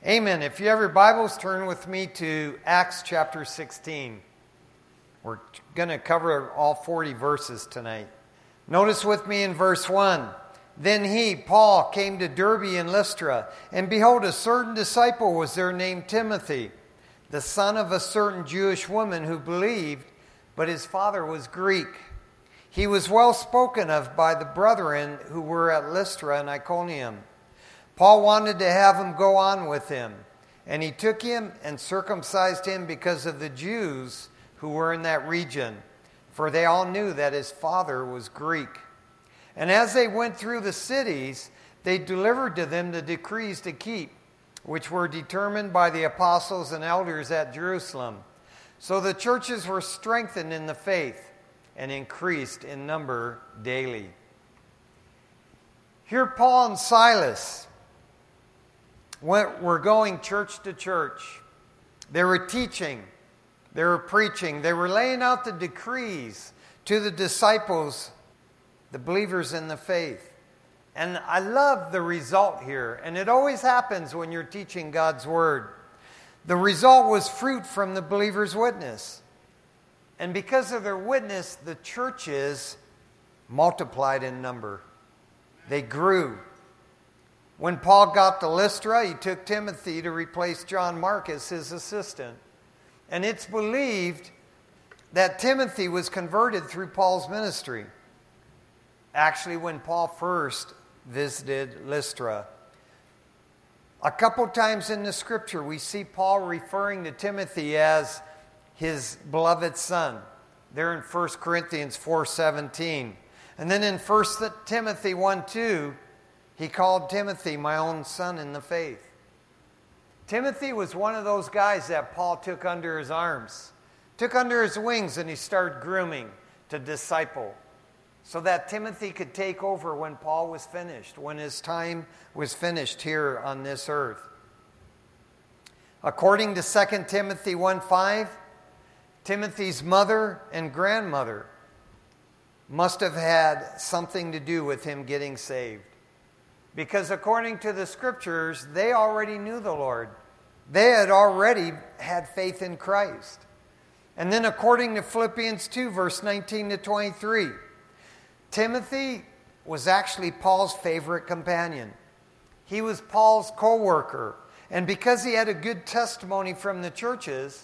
Amen. If you have your Bibles, turn with me to Acts chapter 16. We're going to cover all 40 verses tonight. Notice with me in verse 1. Then he, Paul, came to Derbe and Lystra, and behold, a certain disciple was there named Timothy, the son of a certain Jewish woman who believed, but his father was Greek. He was well spoken of by the brethren who were at Lystra and Iconium. Paul wanted to have him go on with him, and he took him and circumcised him because of the Jews who were in that region, for they all knew that his father was Greek. And as they went through the cities, they delivered to them the decrees to keep, which were determined by the apostles and elders at Jerusalem. So the churches were strengthened in the faith and increased in number daily. Here Paul and Silas were going church to church. They were teaching. They were preaching. They were laying out the decrees to the disciples, the believers in the faith. And I love the result here. And it always happens when you're teaching God's Word. The result was fruit from the believer's witness. And because of their witness, the churches multiplied in number. They grew. When Paul got to Lystra, he took Timothy to replace John Marcus, his assistant. And it's believed that Timothy was converted through Paul's ministry. Actually, when Paul first visited Lystra. A couple times in the scripture, we see Paul referring to Timothy as his beloved son. There in 1 Corinthians 4:17. And then in 1 Timothy 1:2, he called Timothy my own son in the faith. Timothy was one of those guys that Paul took under his arms, took under his wings, and he started grooming to disciple so that Timothy could take over when Paul was finished, when his time was finished here on this earth. According to 2 Timothy 1:5, Timothy's mother and grandmother must have had something to do with him getting saved. Because according to the scriptures, they already knew the Lord. They had already had faith in Christ. And then according to Philippians 2, verse 19 to 23, Timothy was actually Paul's favorite companion. He was Paul's co-worker. And because he had a good testimony from the churches,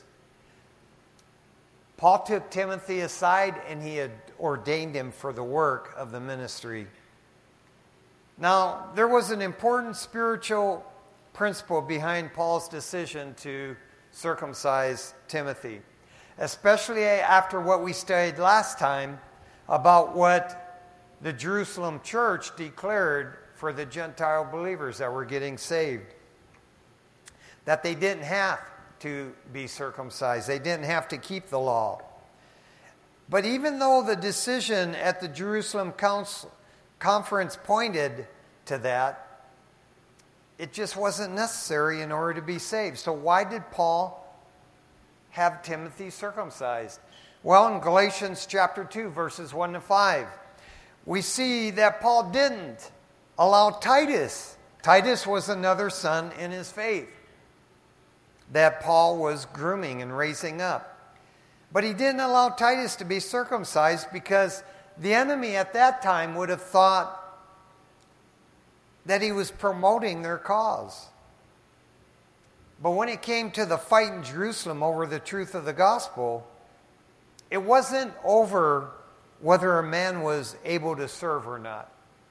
Paul took Timothy aside and he had ordained him for the work of the ministry. Now, there was an important spiritual principle behind Paul's decision to circumcise Timothy, especially after what we studied last time about what the Jerusalem church declared for the Gentile believers that were getting saved. That they didn't have to be circumcised. They didn't have to keep the law. But even though the decision at the Jerusalem conference pointed to that, it just wasn't necessary in order to be saved. So why did Paul have Timothy circumcised? Well, in Galatians chapter 2, verses 1 to 5, we see that Paul didn't allow Titus. Titus was another son in his faith that Paul was grooming and raising up. But he didn't allow Titus to be circumcised because the enemy at that time would have thought that he was promoting their cause. But when it came to the fight in Jerusalem over the truth of the gospel, it wasn't over whether a man was able to serve or not.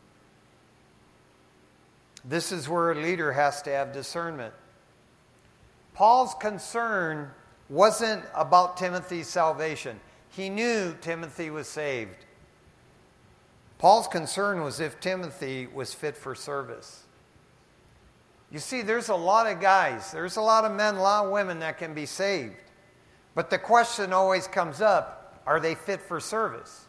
This is where a leader has to have discernment. Paul's concern wasn't about Timothy's salvation. He knew Timothy was saved. Paul's concern was if Timothy was fit for service. You see, there's a lot of guys, there's a lot of men, a lot of women that can be saved. But the question always comes up, are they fit for service?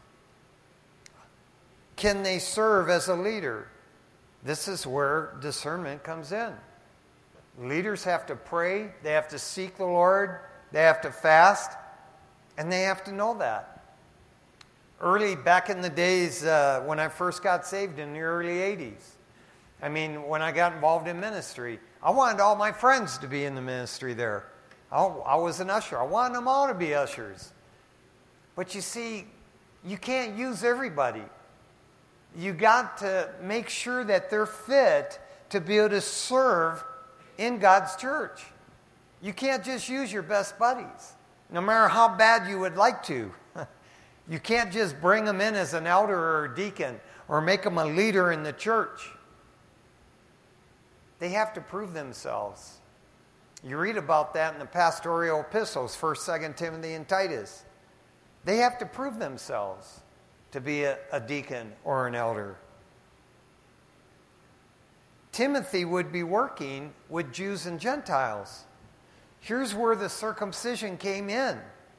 Can they serve as a leader? This is where discernment comes in. Leaders have to pray, they have to seek the Lord, they have to fast, and they have to know that. Early back in the days when I first got saved in the early 80s, I mean, when I got involved in ministry, I wanted all my friends to be in the ministry there. I was an usher. I wanted them all to be ushers. But you see, you can't use everybody. You got to make sure that they're fit to be able to serve in God's church. You can't just use your best buddies, no matter how bad you would like to. You can't just bring them in as an elder or a deacon or make them a leader in the church. They have to prove themselves. You read about that in the pastoral epistles, 1st, 2nd Timothy, and Titus. They have to prove themselves to be a deacon or an elder. Timothy would be working with Jews and Gentiles. Here's where the circumcision came in.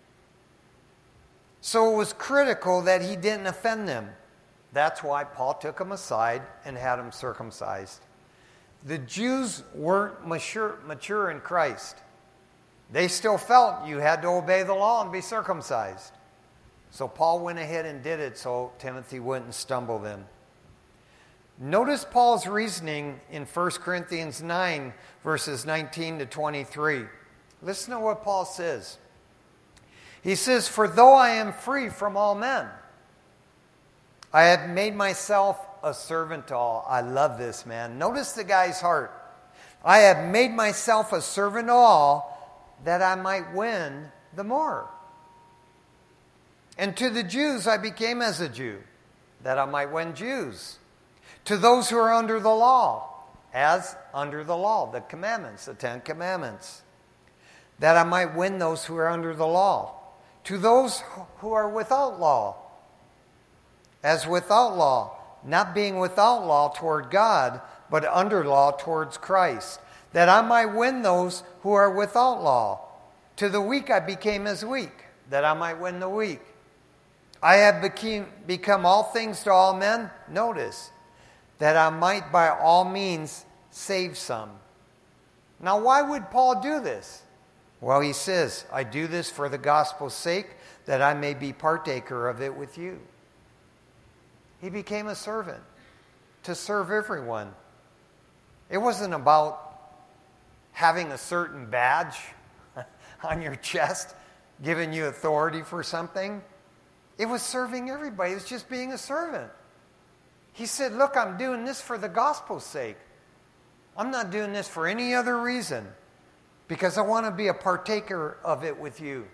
So it was critical that he didn't offend them. That's why Paul took them aside and had them circumcised. The Jews weren't mature in Christ. They still felt you had to obey the law and be circumcised. So Paul went ahead and did it so Timothy wouldn't stumble them. Notice Paul's reasoning in 1 Corinthians 9, verses 19 to 23. Listen to what Paul says. He says, "For though I am free from all men, I have made myself a servant to all." I love this, man. Notice the guy's heart. "I have made myself a servant to all, that I might win the more. And to the Jews I became as a Jew, that I might win Jews. To those who are under the law, as under the law, the commandments, the 10 commandments, that I might win those who are under the law. To those who are without law, as without law, not being without law toward God, but under law towards Christ, that I might win those who are without law. To the weak I became as weak, that I might win the weak. I have become all things to all men," notice, "that I might by all means save some." Now, why would Paul do this? Well, he says, "I do this for the gospel's sake, that I may be partaker of it with you." He became a servant to serve everyone. It wasn't about having a certain badge on your chest, giving you authority for something. It was serving everybody. It was just being a servant. He said, "Look, I'm doing this for the gospel's sake. I'm not doing this for any other reason, because I want to be a partaker of it with you."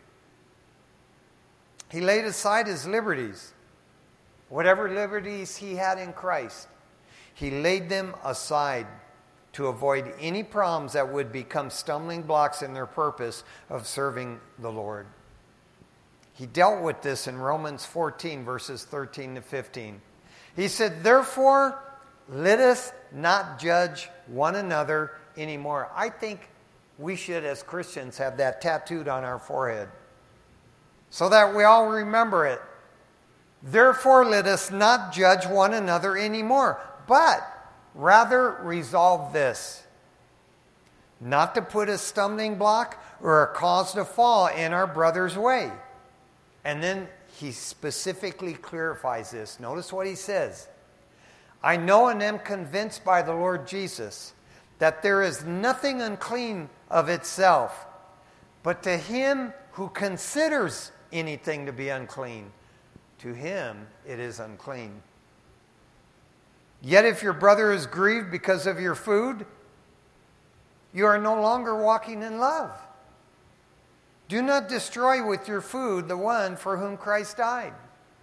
He laid aside his liberties. Whatever liberties he had in Christ, he laid them aside to avoid any problems that would become stumbling blocks in their purpose of serving the Lord. He dealt with this in Romans 14, verses 13 to 15. He said, "Therefore, let us not judge one another anymore." I think we should, as Christians, have that tattooed on our forehead so that we all remember it. "Therefore, let us not judge one another anymore, but rather resolve this, not to put a stumbling block or a cause to fall in our brother's way." And then he specifically clarifies this. Notice what he says. "I know and am convinced by the Lord Jesus that there is nothing unclean of itself, but to him who considers anything to be unclean, to him it is unclean. Yet if your brother is grieved because of your food, you are no longer walking in love. Do not destroy with your food the one for whom Christ died."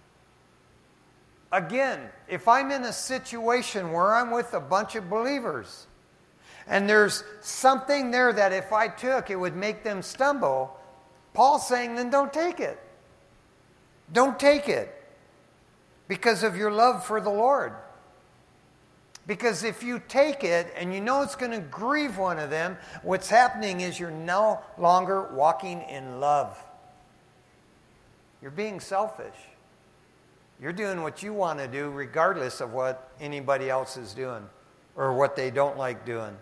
Again, if I'm in a situation where I'm with a bunch of believers, and there's something there that if I took, it would make them stumble, Paul's saying, then don't take it. Don't take it because of your love for the Lord. Because if you take it and you know it's going to grieve one of them, what's happening is you're no longer walking in love. You're being selfish. You're doing what you want to do regardless of what anybody else is doing or what they don't like doing.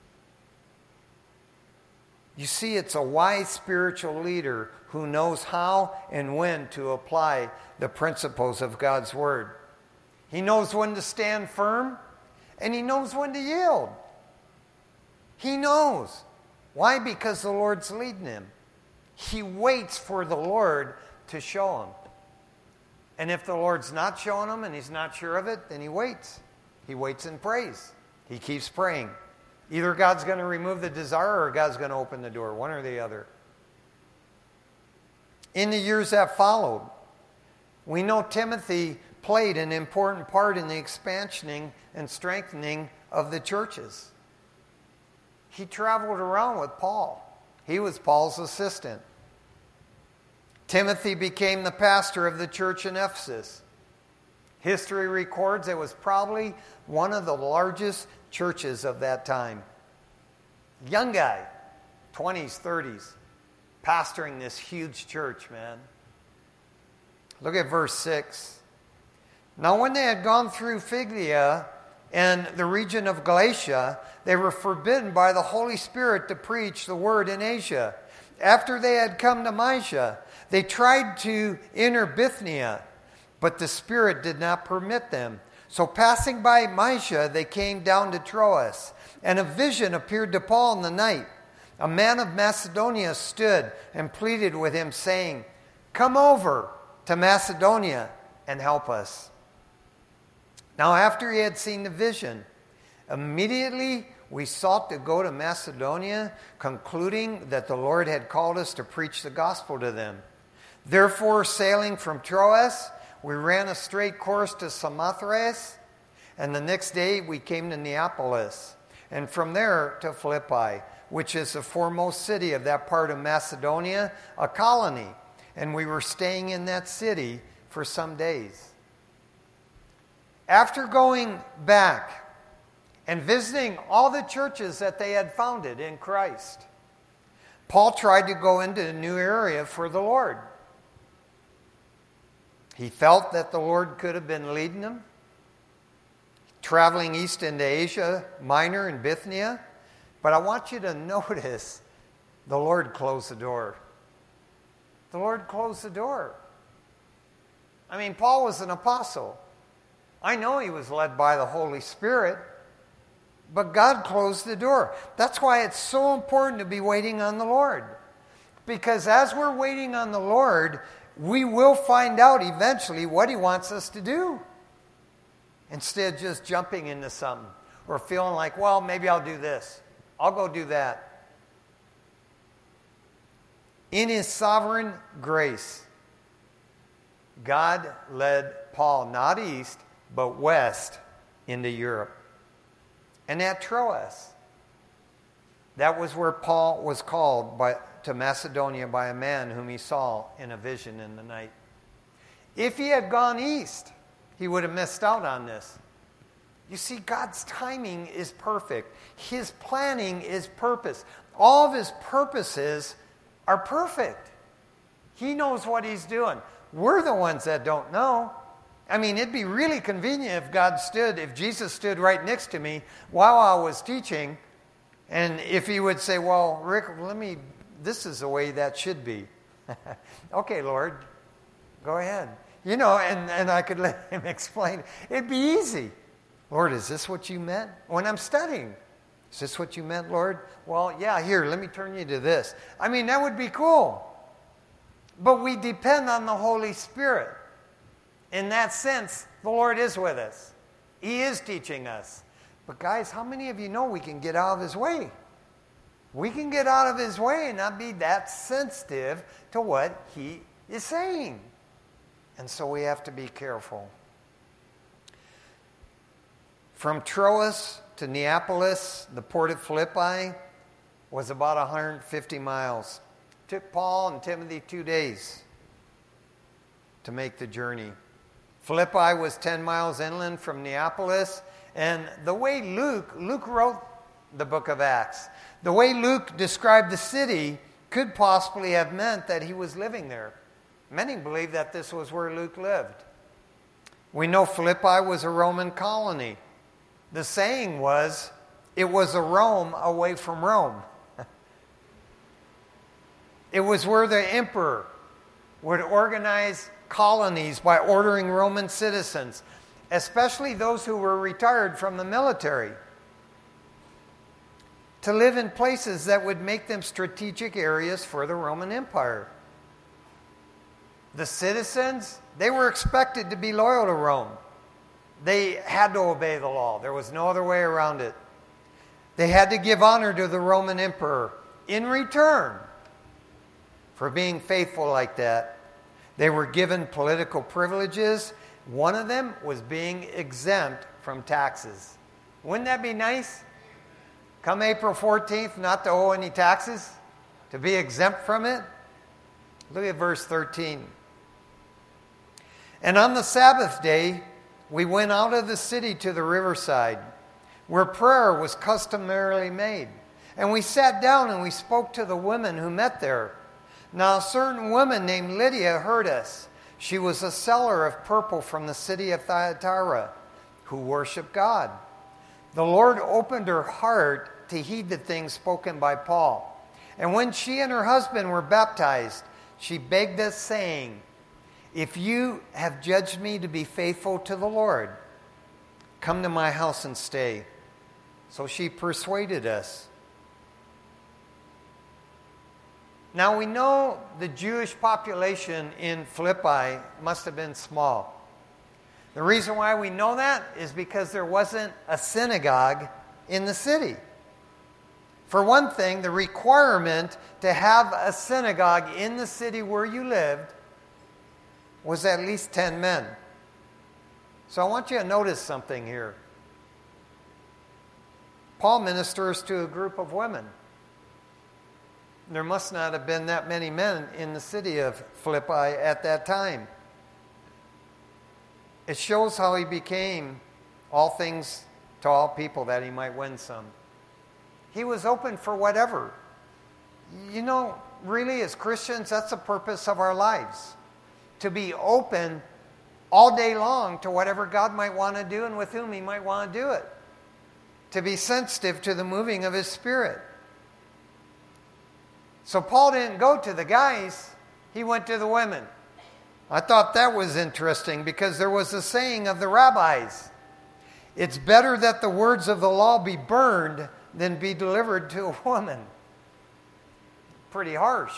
You see, it's a wise spiritual leader who knows how and when to apply the principles of God's Word. He knows when to stand firm and he knows when to yield. He knows. Why? Because the Lord's leading him. He waits for the Lord to show him. And if the Lord's not showing him and he's not sure of it, then he waits. He waits and prays. He keeps praying. Either God's going to remove the desire or God's going to open the door, one or the other. In the years that followed, we know Timothy played an important part in the expansioning and strengthening of the churches. He traveled around with Paul. He was Paul's assistant. Timothy became the pastor of the church in Ephesus. History records it was probably one of the largest churches of that time. Young guy, 20s, 30s, pastoring this huge church, man. Look at verse 6. Now when they had gone through Phrygia and the region of Galatia, they were forbidden by the Holy Spirit to preach the word in Asia. After they had come to Mysia, they tried to enter Bithynia, but the Spirit did not permit them. So passing by Mysia, they came down to Troas, and a vision appeared to Paul in the night. A man of Macedonia stood and pleaded with him, saying, "Come over to Macedonia and help us." Now after he had seen the vision, immediately we sought to go to Macedonia, concluding that the Lord had called us to preach the gospel to them. Therefore, sailing from Troas, we ran a straight course to Samothrace, and the next day we came to Neapolis, and from there to Philippi, which is the foremost city of that part of Macedonia, a colony, and we were staying in that city for some days. After going back and visiting all the churches that they had founded in Christ, Paul tried to go into a new area for the Lord. He felt that the Lord could have been leading him, traveling east into Asia Minor and Bithynia. But I want you to notice the Lord closed the door. The Lord closed the door. I mean, Paul was an apostle. I know he was led by the Holy Spirit, but God closed the door. That's why it's so important to be waiting on the Lord. Because as we're waiting on the Lord, we will find out eventually what he wants us to do. Instead of just jumping into something or feeling like, well, maybe I'll do this. I'll go do that. In his sovereign grace, God led Paul not east, but west into Europe. And at Troas, that was where Paul was called to Macedonia by a man whom he saw in a vision in the night. If he had gone east, he would have missed out on this. You see, God's timing is perfect. His planning is purpose. All of his purposes are perfect. He knows what he's doing. We're the ones that don't know. I mean, it'd be really convenient if Jesus stood right next to me while I was teaching, and if he would say, well, Rick, this is the way that should be. Okay, Lord, go ahead. And I could let him explain. It'd be easy. Lord, is this what you meant? When I'm studying, is this what you meant, Lord? Well, yeah, here, let me turn you to this. I mean, that would be cool. But we depend on the Holy Spirit. In that sense, the Lord is with us. He is teaching us. But guys, how many of you know we can get out of his way? We can get out of his way and not be that sensitive to what he is saying. And so we have to be careful. From Troas to Neapolis, the port of Philippi, was about 150 miles. It took Paul and Timothy 2 days to make the journey. Philippi was 10 miles inland from Neapolis. And the way Luke wrote the book of Acts, the way Luke described the city could possibly have meant that he was living there. Many believe that this was where Luke lived. We know Philippi was a Roman colony. The saying was, it was a Rome away from Rome. It was where the emperor would organize colonies by ordering Roman citizens especially those who were retired from the military, to live in places that would make them strategic areas for the Roman Empire. The citizens, they were expected to be loyal to Rome. They had to obey the law. There was no other way around it. They had to give honor to the Roman emperor in return for being faithful like that. They were given political privileges. One of them was being exempt from taxes. Wouldn't that be nice? Come April 14th, not to owe any taxes, to be exempt from it. Look at verse 13. And on the Sabbath day, we went out of the city to the riverside, where prayer was customarily made. And we sat down and we spoke to the women who met there. Now a certain woman named Lydia heard us. She was a seller of purple from the city of Thyatira, who worshiped God. The Lord opened her heart to heed the things spoken by Paul. And when she and her husband were baptized, she begged us, saying, "If you have judged me to be faithful to the Lord, come to my house and stay." So she persuaded us. Now we know the Jewish population in Philippi must have been small. The reason why we know that is because there wasn't a synagogue in the city. For one thing, the requirement to have a synagogue in the city where you lived was at least 10 men. So I want you to notice something here. Paul ministers to a group of women. There must not have been that many men in the city of Philippi at that time. It shows how he became all things to all people, that he might win some. He was open for whatever. You know, really, as Christians, that's the purpose of our lives. To be open all day long to whatever God might want to do and with whom he might want to do it. To be sensitive to the moving of his Spirit. So Paul didn't go to the guys, he went to the women. I thought that was interesting because there was a saying of the rabbis. It's better that the words of the law be burned than be delivered to a woman. Pretty harsh.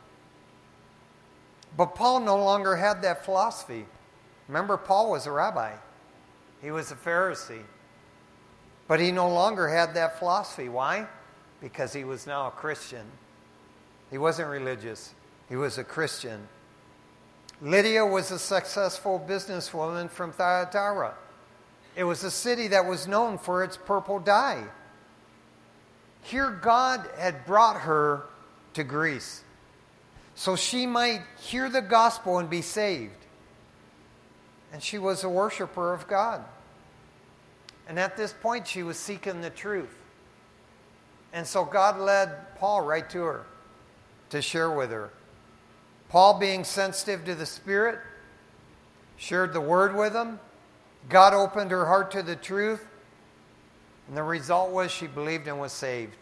But Paul no longer had that philosophy. Remember, Paul was a rabbi. He was a Pharisee. But he no longer had that philosophy. Why? Because he was now a Christian. He wasn't religious. He was a Christian. Lydia was a successful businesswoman from Thyatira. It was a city that was known for its purple dye. Here God had brought her to Greece so she might hear the gospel and be saved. And she was a worshiper of God. And at this point she was seeking the truth. And so God led Paul right to her to share with her. Paul, being sensitive to the Spirit, shared the word with him. God opened her heart to the truth. And the result was she believed and was saved.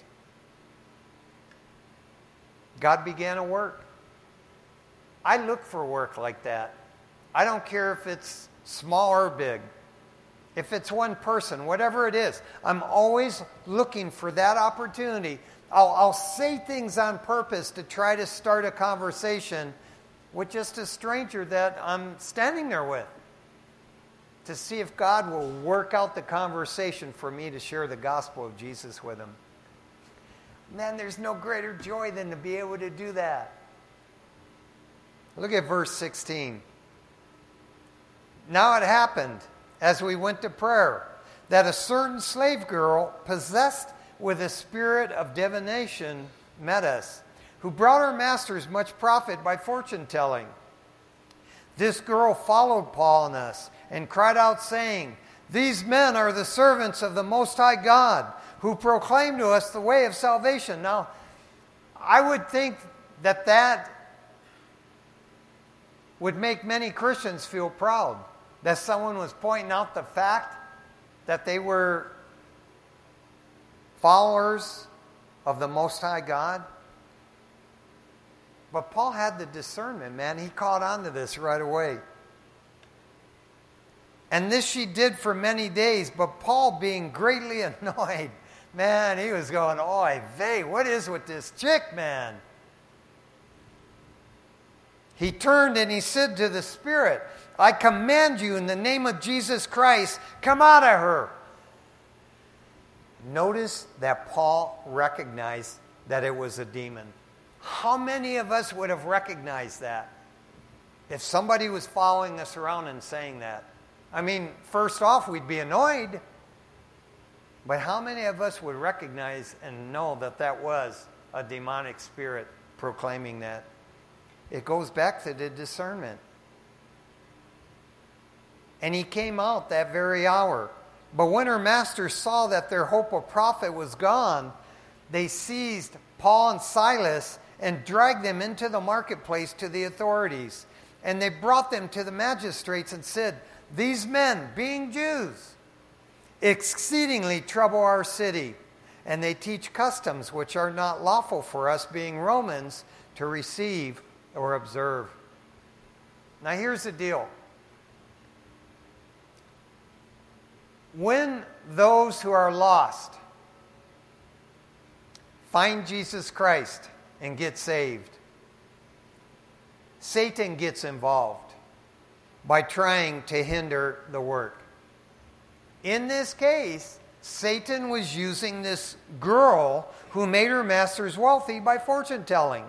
God began a work. I look for work like that. I don't care if it's small or big. If it's one person, whatever it is, I'm always looking for that opportunity. I'll say things on purpose to try to start a conversation with just a stranger that I'm standing there with, to see if God will work out the conversation for me to share the gospel of Jesus with him. Man, there's no greater joy than to be able to do that. Look at verse 16. Now it happened, as we went to prayer, that a certain slave girl possessed with a spirit of divination met us, who brought her masters much profit by fortune telling. This girl followed Paul and us and cried out, saying, "These men are the servants of the Most High God, who proclaim to us the way of salvation." Now, I would think that would make many Christians feel proud, that someone was pointing out the fact that they were followers of the Most High God. But Paul had the discernment, man. He caught on to this right away. And this she did for many days, but Paul, being greatly annoyed, man, he was going, oy vey, what is with this chick, man? He turned and he said to the spirit, I command you in the name of Jesus Christ, come out of her. Notice that Paul recognized that it was a demon. How many of us would have recognized that if somebody was following us around and saying that? I mean, first off, we'd be annoyed. But how many of us would recognize and know that that was a demonic spirit proclaiming that? It goes back to the discernment. And he came out that very hour. But when her masters saw that their hope of profit was gone, they seized Paul and Silas and dragged them into the marketplace to the authorities. And they brought them to the magistrates and said, these men, being Jews, exceedingly trouble our city, and they teach customs which are not lawful for us, being Romans, to receive or observe. Now here's the deal. When those who are lost find Jesus Christ and get saved, Satan gets involved by trying to hinder the work. In this case, Satan was using this girl who made her masters wealthy by fortune telling.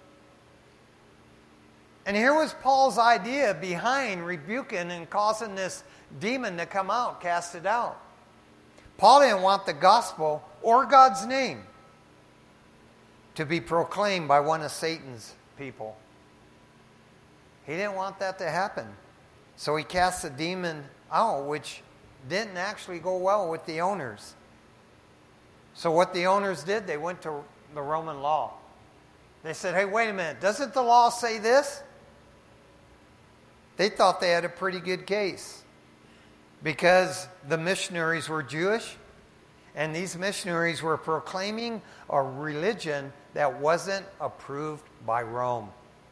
And here was Paul's idea behind rebuking and causing this demon to come out, cast it out. Paul didn't want the gospel or God's name to be proclaimed by one of Satan's people. He didn't want that to happen. So he cast the demon out, which didn't actually go well with the owners. So what the owners did, they went to the Roman law. They said, hey, wait a minute, doesn't the law say this? They thought they had a pretty good case because the missionaries were Jewish, and these missionaries were proclaiming a religion that wasn't approved by Rome.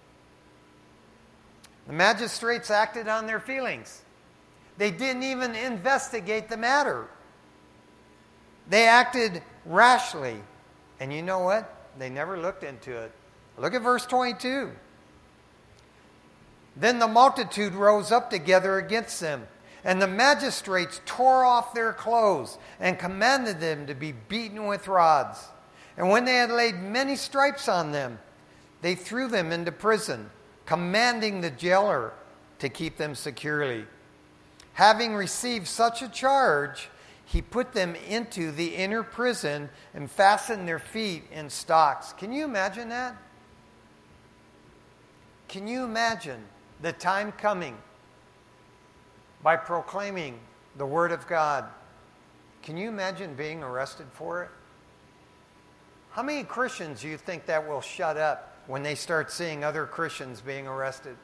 The magistrates acted on their feelings. They didn't even investigate the matter. They acted rashly. And you know what? They never looked into it. Look at verse 22. Then the multitude rose up together against them, and the magistrates tore off their clothes and commanded them to be beaten with rods. And when they had laid many stripes on them, they threw them into prison, commanding the jailer to keep them securely. Having received such a charge, he put them into the inner prison and fastened their feet in stocks. Can you imagine that? Can you imagine the time coming by proclaiming the Word of God? Can you imagine being arrested for it? How many Christians do you think that will shut up when they start seeing other Christians being arrested?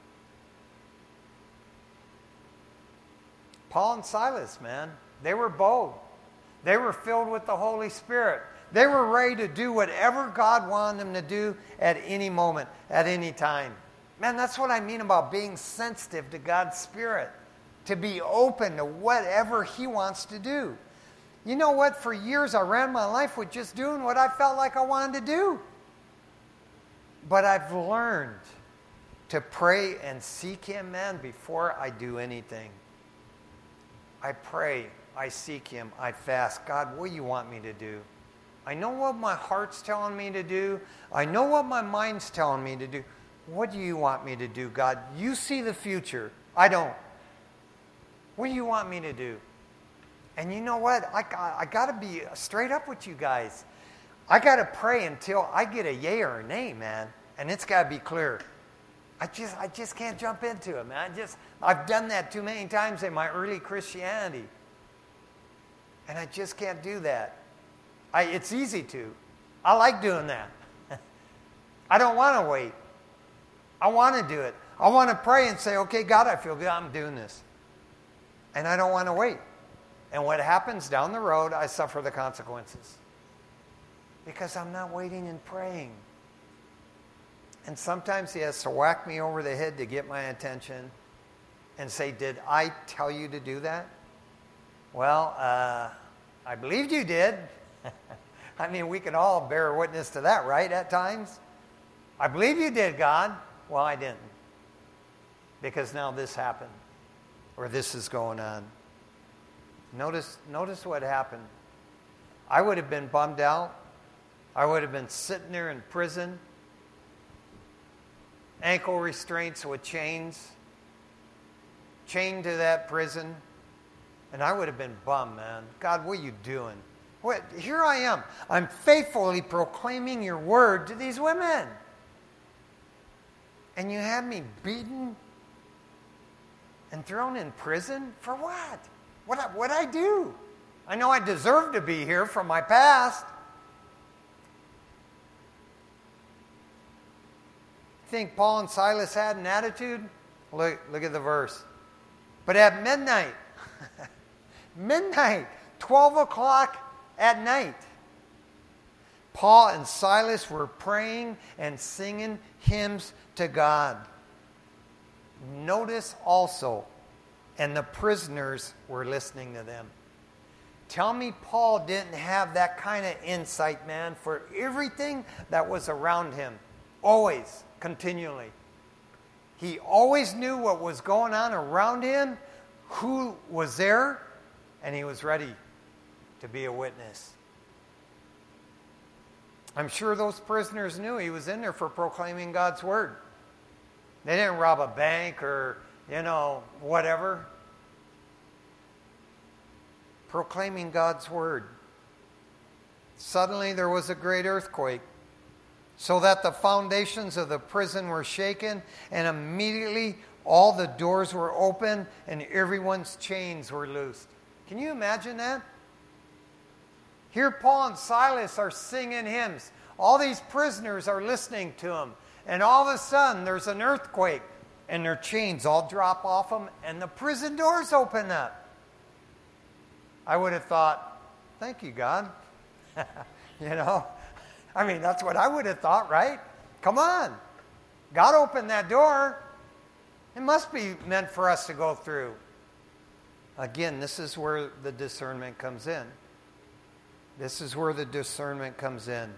Paul and Silas, man, they were bold. They were filled with the Holy Spirit. They were ready to do whatever God wanted them to do at any moment, at any time. Man, that's what I mean about being sensitive to God's Spirit, to be open to whatever He wants to do. You know what? For years I ran my life with just doing what I felt like I wanted to do. But I've learned to pray and seek Him, man, before I do anything. I pray, I seek Him, I fast. God, what do you want me to do? I know what my heart's telling me to do. I know what my mind's telling me to do. What do you want me to do, God? You see the future. I don't. What do you want me to do? And you know what? I got to be straight up with you guys. I got to pray until I get a yay or a nay, man. And it's got to be clear. I just can't jump into it, man. I've done that too many times in my early Christianity. And I just can't do that. It's easy to. I like doing that. I don't want to wait. I want to do it. I want to pray and say, okay, God, I feel good. I'm doing this. And I don't want to wait. And what happens down the road, I suffer the consequences. Because I'm not waiting and praying. And sometimes He has to whack me over the head to get my attention. and say, did I tell you to do that? Well, I believed you did. I mean, we can all bear witness to that, right, at times? I believe you did, God. Well, I didn't. Because now this happened, or this is going on. Notice what happened. I would have been bummed out. I would have been sitting there in prison, ankle restraints with chains, chained to that prison, and I would have been bummed, man. God, what are you doing? What? Here I am. I'm faithfully proclaiming your word to these women. And you have me beaten and thrown in prison? For what? What'd I do? I know I deserve to be here from my past. Think Paul and Silas had an attitude? Look at the verse. But at midnight, 12 o'clock at night, Paul and Silas were praying and singing hymns to God. Notice also, and the prisoners were listening to them. Tell me Paul didn't have that kind of insight, man, for everything that was around him. Always, continually. He always knew what was going on around him, who was there, and he was ready to be a witness. I'm sure those prisoners knew he was in there for proclaiming God's word. They didn't rob a bank or, whatever. Proclaiming God's word. Suddenly there was a great earthquake, so that the foundations of the prison were shaken, and immediately all the doors were open and everyone's chains were loosed. Can you imagine that? Here Paul and Silas are singing hymns. All these prisoners are listening to them. And all of a sudden there's an earthquake and their chains all drop off them and the prison doors open up. I would have thought, thank you, God. I mean, that's what I would have thought, right? Come on. God opened that door. It must be meant for us to go through. Again, this is where the discernment comes in. This is where the discernment comes in.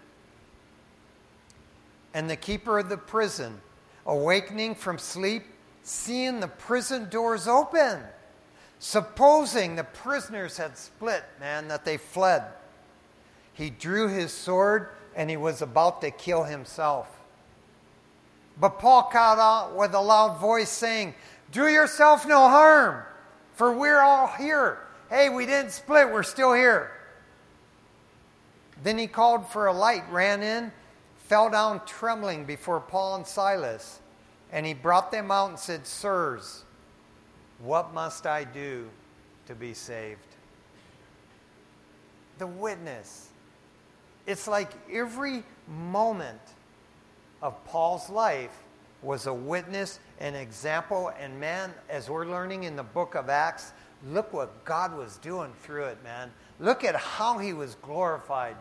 And the keeper of the prison, awakening from sleep, seeing the prison doors open, supposing the prisoners had split, that they fled, he drew his sword and he was about to kill himself. But Paul called out with a loud voice saying, do yourself no harm, for we're all here. Hey, we didn't split, we're still here. Then he called for a light, ran in, fell down trembling before Paul and Silas, and he brought them out and said, sirs, what must I do to be saved? The witness. It's like every moment of Paul's life was a witness, an example, and man, as we're learning in the book of Acts, look what God was doing through it, man. Look at how he was glorified.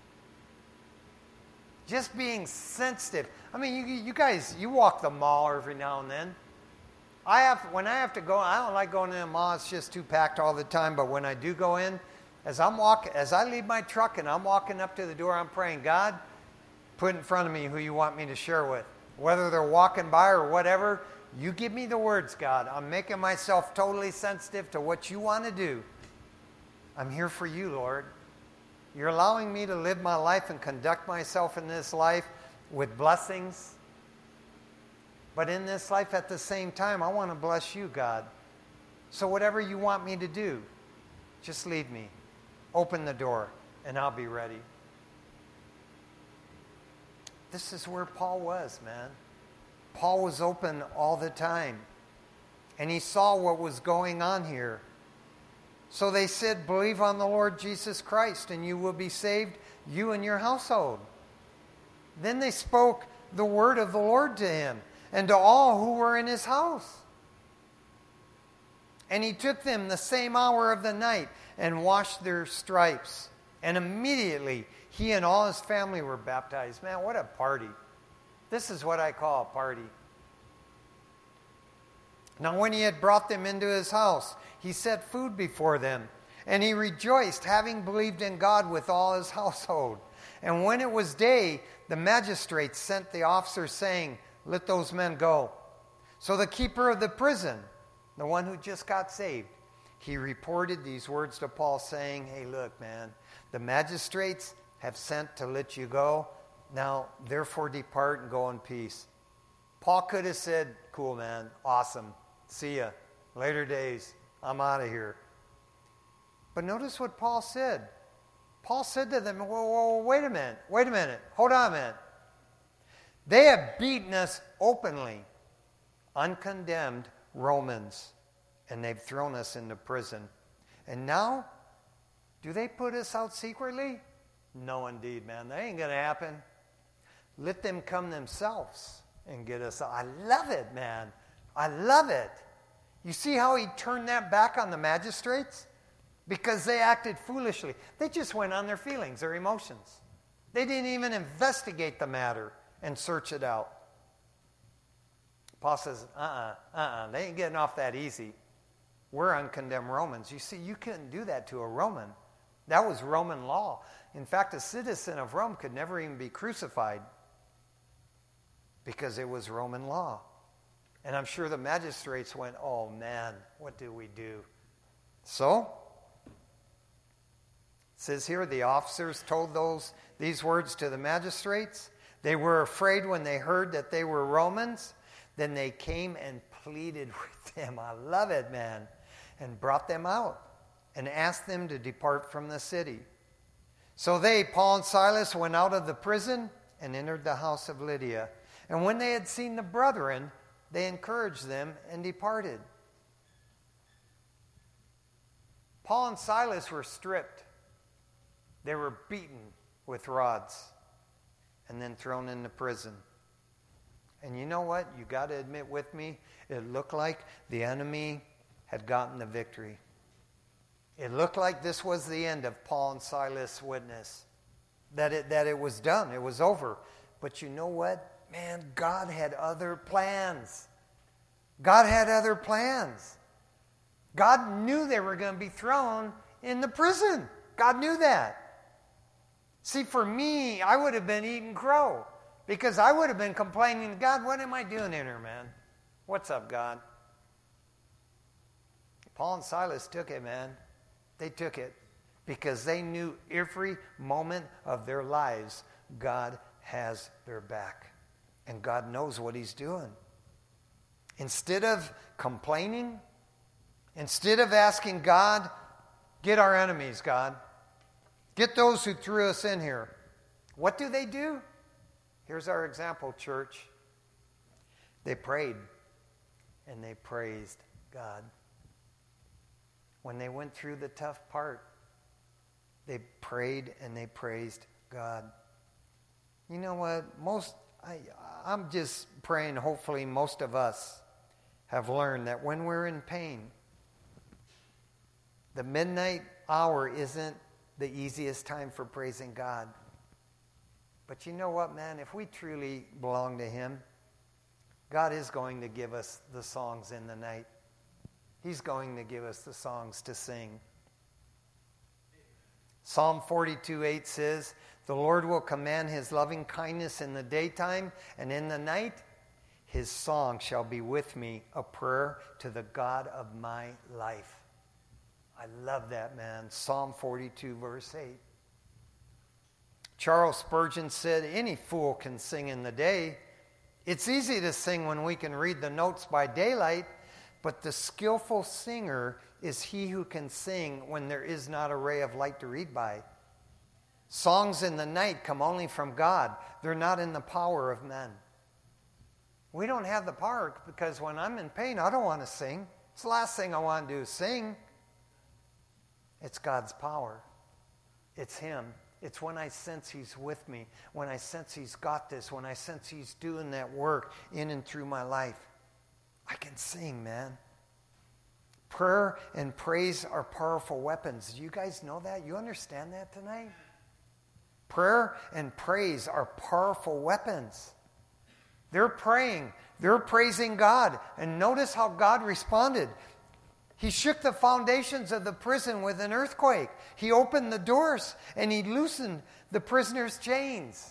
Just being sensitive. I mean, you guys, you walk the mall every now and then. When I have to go, I don't like going in the mall. It's just too packed all the time. But when I do go in, as I leave my truck and I'm walking up to the door, I'm praying, God, put in front of me who you want me to share with. Whether they're walking by or whatever, you give me the words, God. I'm making myself totally sensitive to what you want to do. I'm here for you, Lord. You're allowing me to live my life and conduct myself in this life with blessings. But in this life at the same time, I want to bless you, God. So whatever you want me to do, just lead me. Open the door, and I'll be ready. This is where Paul was, man. Paul was open all the time. And he saw what was going on here. So they said, believe on the Lord Jesus Christ, and you will be saved, you and your household. Then they spoke the word of the Lord to him and to all who were in his house. And he took them the same hour of the night and washed their stripes. And immediately he and all his family were baptized. Man, what a party. This is what I call a party. Now when he had brought them into his house, he set food before them, and he rejoiced, having believed in God with all his household. And when it was day, the magistrates sent the officers, saying, let those men go. So the keeper of the prison, the one who just got saved, he reported these words to Paul, saying, hey, look, man, the magistrates have sent to let you go. Now, therefore, depart and go in peace. Paul could have said, cool, man, awesome, see ya, later days, I'm out of here. But notice what Paul said. Paul said to them, whoa, wait a minute, hold on a minute. They have beaten us openly, uncondemned Romans, and they've thrown us into prison. And now, do they put us out secretly? No, indeed, man. That ain't going to happen. Let them come themselves and get us out. I love it, man. I love it. You see how he turned that back on the magistrates? Because they acted foolishly. They just went on their feelings, their emotions. They didn't even investigate the matter and search it out. Paul says, they ain't getting off that easy. We're uncondemned Romans. You see, you couldn't do that to a Roman. That was Roman law. In fact, a citizen of Rome could never even be crucified because it was Roman law. And I'm sure the magistrates went, oh man, what do we do? So, it says here, the officers told these words to the magistrates. They were afraid when they heard that they were Romans. Then they came and pleaded with them. I love it, man. And brought them out and asked them to depart from the city. So they, Paul and Silas, went out of the prison and entered the house of Lydia. And when they had seen the brethren, they encouraged them and departed. Paul and Silas were stripped. They were beaten with rods and then thrown into prison. And you know what? You got to admit with me, it looked like the enemy had gotten the victory. It looked like this was the end of Paul and Silas' witness. That it was done. It was over. But you know what? Man, God had other plans. God had other plans. God knew they were going to be thrown in the prison. God knew that. See, for me, I would have been eating crow. Because I would have been complaining to God, what am I doing in here, man? What's up, God? Paul and Silas took it, man. They took it. Because they knew every moment of their lives, God has their back. And God knows what he's doing. Instead of complaining, instead of asking God, get our enemies, God. Get those who threw us in here. What do? Here's our example, church. They prayed and they praised God. When they went through the tough part, they prayed and they praised God. You know what? I'm just praying, hopefully most of us have learned that when we're in pain, the midnight hour isn't the easiest time for praising God. But you know what, man? If we truly belong to him, God is going to give us the songs in the night. He's going to give us the songs to sing. Psalm 42:8 says, the Lord will command his loving kindness in the daytime, and in the night his song shall be with me, a prayer to the God of my life. I love that, man. Psalm 42, verse 8. Charles Spurgeon said, any fool can sing in the day. It's easy to sing when we can read the notes by daylight, but the skillful singer is he who can sing when there is not a ray of light to read by. Songs in the night come only from God. They're not in the power of men. We don't have the power because when I'm in pain, I don't want to sing. It's the last thing I want to do is sing. It's God's power. It's him. It's when I sense he's with me, when I sense he's got this, when I sense he's doing that work in and through my life. I can sing, man. Prayer and praise are powerful weapons. Do you guys know that? You understand that tonight? Prayer and praise are powerful weapons. They're praying. They're praising God. And notice how God responded. He shook the foundations of the prison with an earthquake. He opened the doors and he loosened the prisoners' chains.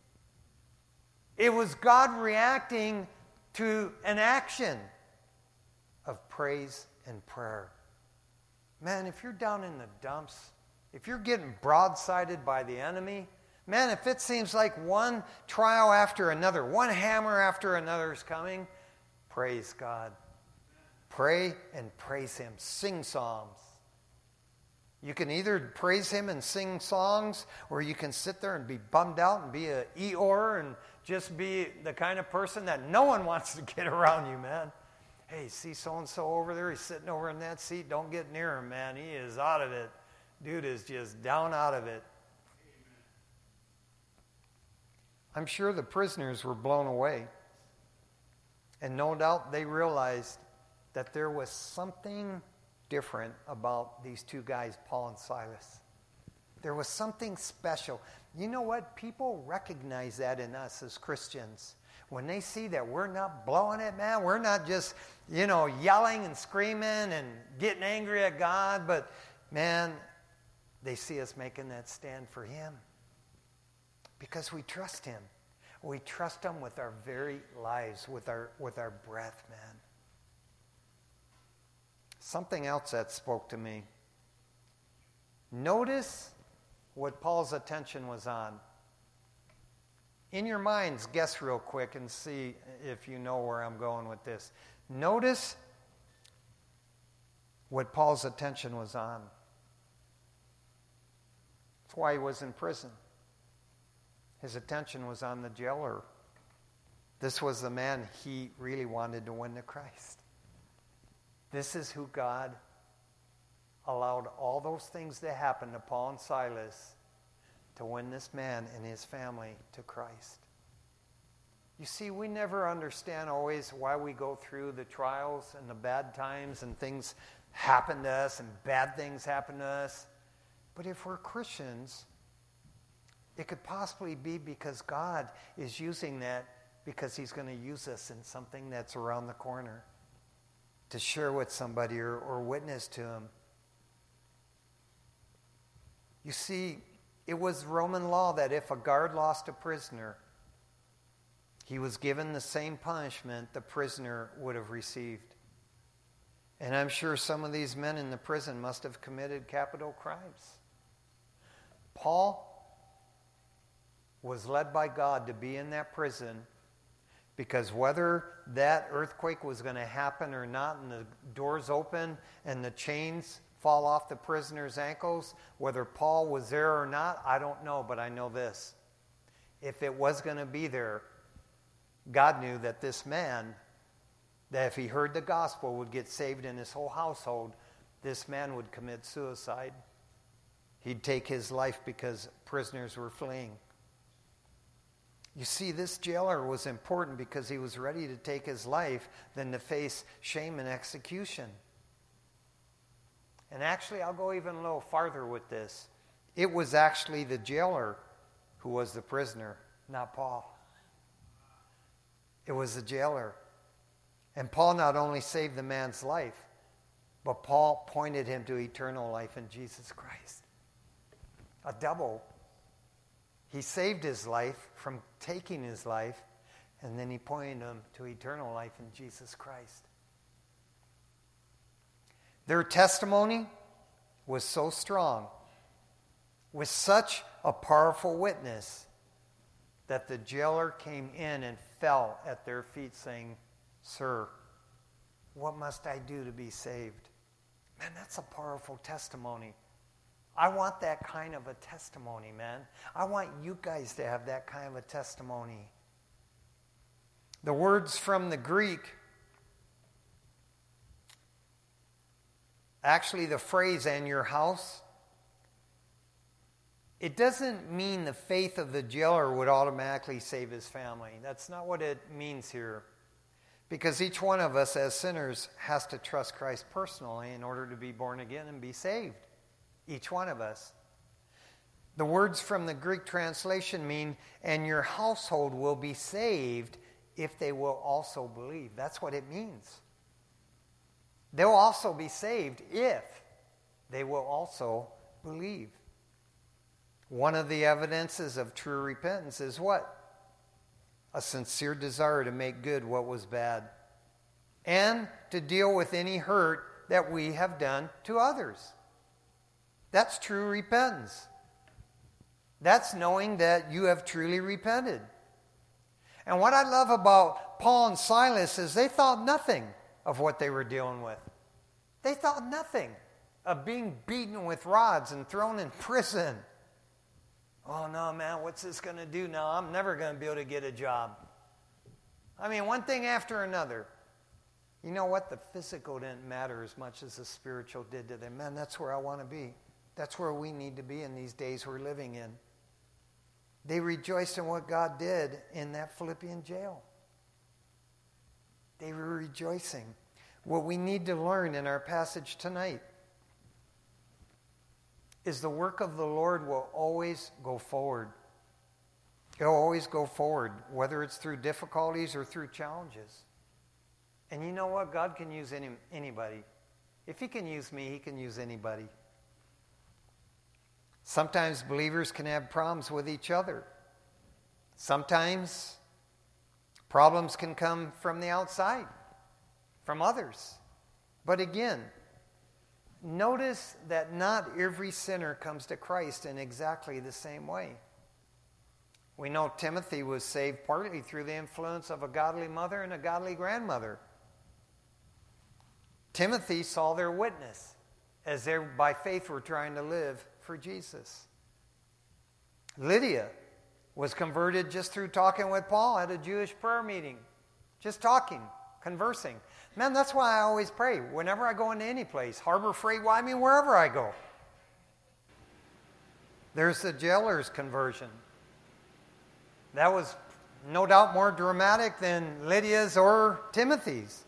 It was God reacting to an action of praise and prayer. Man, if you're down in the dumps, if you're getting broadsided by the enemy, man, if it seems like one trial after another, one hammer after another is coming, praise God. Pray and praise Him. Sing psalms. You can either praise Him and sing songs, or you can sit there and be bummed out and be a Eeyore and just be the kind of person that no one wants to get around you, man. Hey, see so-and-so over there? He's sitting over in that seat. Don't get near him, man. He is out of it. Dude is just down out of it. I'm sure the prisoners were blown away. And no doubt they realized that there was something different about these two guys, Paul and Silas. There was something special. You know what? People recognize that in us as Christians. When they see that we're not blowing it, man, we're not just, yelling and screaming and getting angry at God, but, man, they see us making that stand for Him. Because we trust Him. We trust Him with our very lives, with our breath, man. Something else that spoke to me. Notice what Paul's attention was on. In your minds, guess real quick and see if you know where I'm going with this. Notice what Paul's attention was on. That's why he was in prison. His attention was on the jailer. This was the man he really wanted to win to Christ. This is who God allowed all those things to happen to Paul and Silas to win this man and his family to Christ. You see, we never understand always why we go through the trials and the bad times and things happen to us and bad things happen to us. But if we're Christians, it could possibly be because God is using that because He's going to use us in something that's around the corner to share with somebody or witness to them. You see, it was Roman law that if a guard lost a prisoner, he was given the same punishment the prisoner would have received. And I'm sure some of these men in the prison must have committed capital crimes. Paul was led by God to be in that prison because whether that earthquake was going to happen or not and the doors open and the chains fall off the prisoner's ankles, whether Paul was there or not, I don't know, but I know this. If it was going to be there, God knew that this man, that if he heard the gospel, would get saved in his whole household. This man would commit suicide. He'd take his life because prisoners were fleeing. You see, this jailer was important because he was ready to take his life than to face shame and execution. And actually, I'll go even a little farther with this. It was actually the jailer who was the prisoner, not Paul. It was the jailer. And Paul not only saved the man's life, but Paul pointed him to eternal life in Jesus Christ. A double. He saved his life from taking his life, and then he pointed him to eternal life in Jesus Christ. Their testimony was so strong, with such a powerful witness, that the jailer came in and fell at their feet saying, "Sir, what must I do to be saved?" Man, that's a powerful testimony. I want that kind of a testimony, man. I want you guys to have that kind of a testimony. The words from the Greek, actually the phrase, "and your house," it doesn't mean the faith of the jailer would automatically save his family. That's not what it means here. Because each one of us as sinners has to trust Christ personally in order to be born again and be saved. Each one of us. The words from the Greek translation mean, "and your household will be saved if they will also believe. That's what it means. They'll also be saved if they will also believe. One of the evidences of true repentance is what? A sincere desire to make good what was bad and to deal with any hurt that we have done to others. That's true repentance. That's knowing that you have truly repented. And what I love about Paul and Silas is they thought nothing of what they were dealing with. They thought nothing of being beaten with rods and thrown in prison. Oh no, man, what's this going to do now? I'm never going to be able to get a job. I mean, one thing after another. You know what? The physical didn't matter as much as the spiritual did to them. Man, that's where I want to be. That's where we need to be in these days we're living in. They rejoiced in what God did in that Philippian jail. They were rejoicing. What we need to learn in our passage tonight is the work of the Lord will always go forward. It'll always go forward, whether it's through difficulties or through challenges. And you know what? God can use anybody. If He can use me, He can use anybody. Sometimes believers can have problems with each other. Sometimes problems can come from the outside, from others. But again, notice that not every sinner comes to Christ in exactly the same way. We know Timothy was saved partly through the influence of a godly mother and a godly grandmother. Timothy saw their witness as they, by faith, were trying to live for Jesus. Lydia was converted just through talking with Paul at a Jewish prayer meeting. Just talking, conversing. Man, that's why I always pray whenever I go into any place. Harbor Freight, well, I mean wherever I go. There's the jailer's conversion. That was no doubt more dramatic than Lydia's or Timothy's.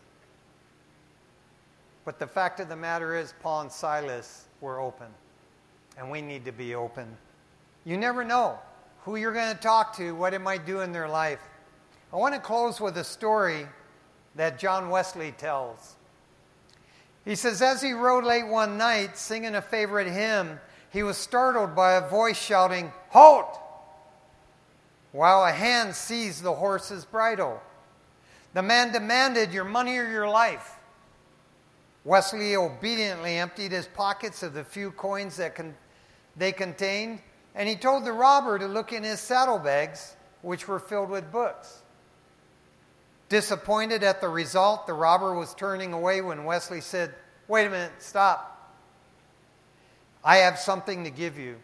But the fact of the matter is, Paul and Silas were open. And we need to be open. You never know who you're going to talk to, what it might do in their life. I want to close with a story that John Wesley tells. He says, as he rode late one night, singing a favorite hymn, he was startled by a voice shouting, "Halt!" while a hand seized the horse's bridle. The man demanded, "Your money or your life?" Wesley obediently emptied his pockets of the few coins that they contained, and he told the robber to look in his saddlebags, which were filled with books. Disappointed at the result, the robber was turning away when Wesley said, "Wait a minute, stop. I have something to give you."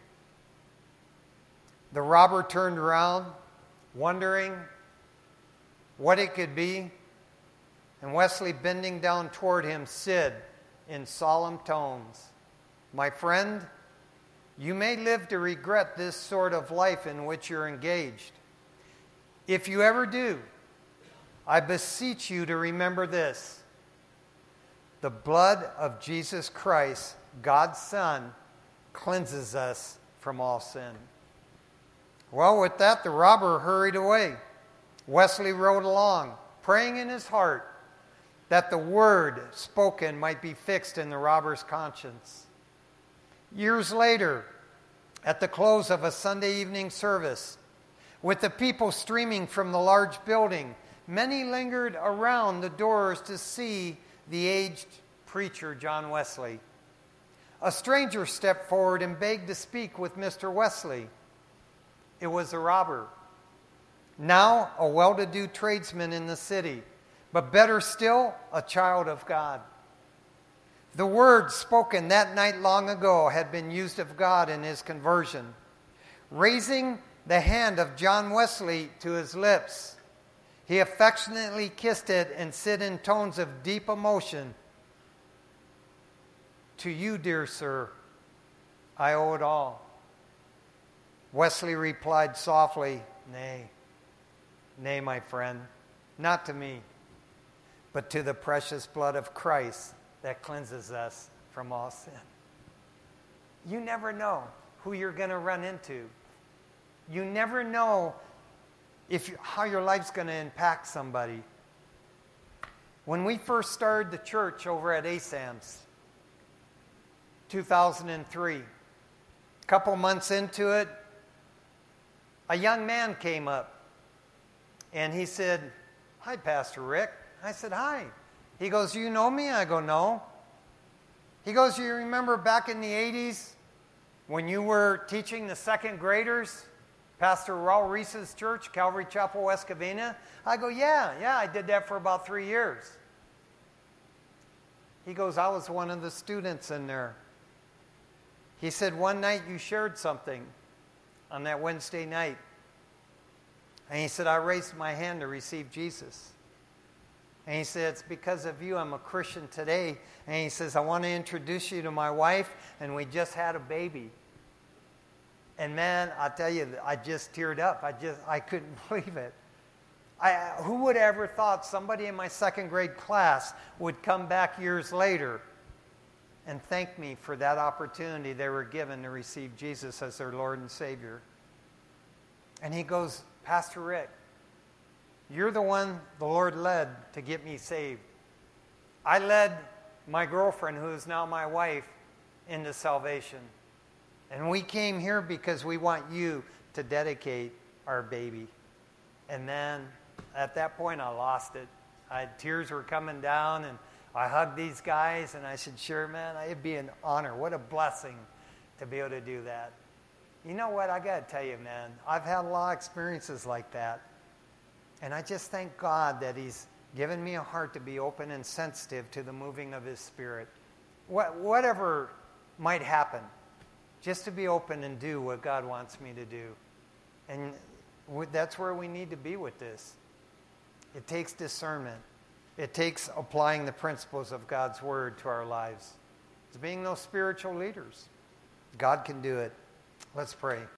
The robber turned around, wondering what it could be. And Wesley, bending down toward him, said in solemn tones, "My friend, you may live to regret this sort of life in which you're engaged. If you ever do, I beseech you to remember this. The blood of Jesus Christ, God's Son, cleanses us from all sin." Well, with that, the robber hurried away. Wesley rode along, praying in his heart that the word spoken might be fixed in the robber's conscience. Years later, at the close of a Sunday evening service, with the people streaming from the large building, many lingered around the doors to see the aged preacher, John Wesley. A stranger stepped forward and begged to speak with Mr. Wesley. It was a robber, now a well-to-do tradesman in the city, but better still, a child of God. The words spoken that night long ago had been used of God in his conversion. Raising the hand of John Wesley to his lips, he affectionately kissed it and said in tones of deep emotion, "To you, dear sir, I owe it all." Wesley replied softly, Nay, my friend, not to me, but to the precious blood of Christ that cleanses us from all sin." You never know who you're going to run into. You never know how your life's going to impact somebody. When we first started the church over at ASAMS, 2003, a couple months into it, a young man came up, and he said, "Hi, Pastor Rick." I said, "Hi." He goes, "You know me?" I go, "No." He goes, "You remember back in the 80s when you were teaching the second graders, Pastor Raul Reese's church, Calvary Chapel, West Covina?" I go, yeah, I did that for about 3 years." He goes, "I was one of the students in there." He said, "One night you shared something on that Wednesday night." And he said, "I raised my hand to receive Jesus." And he said, "It's because of you I'm a Christian today." And he says, "I want to introduce you to my wife, and we just had a baby." And man, I tell you, I just teared up. I couldn't believe it. Who would have ever thought somebody in my second grade class would come back years later and thank me for that opportunity they were given to receive Jesus as their Lord and Savior? And he goes, "Pastor Rick, you're the one the Lord led to get me saved. I led my girlfriend, who is now my wife, into salvation. And we came here because we want you to dedicate our baby." And then at that point, I lost it. Tears were coming down, and I hugged these guys, and I said, "Sure, man, it'd be an honor. What a blessing to be able to do that." You know what? I got to tell you, man, I've had a lot of experiences like that. And I just thank God that He's given me a heart to be open and sensitive to the moving of His Spirit. Whatever might happen, just to be open and do what God wants me to do. And that's where we need to be with this. It takes discernment. It takes applying the principles of God's Word to our lives. It's being those spiritual leaders. God can do it. Let's pray.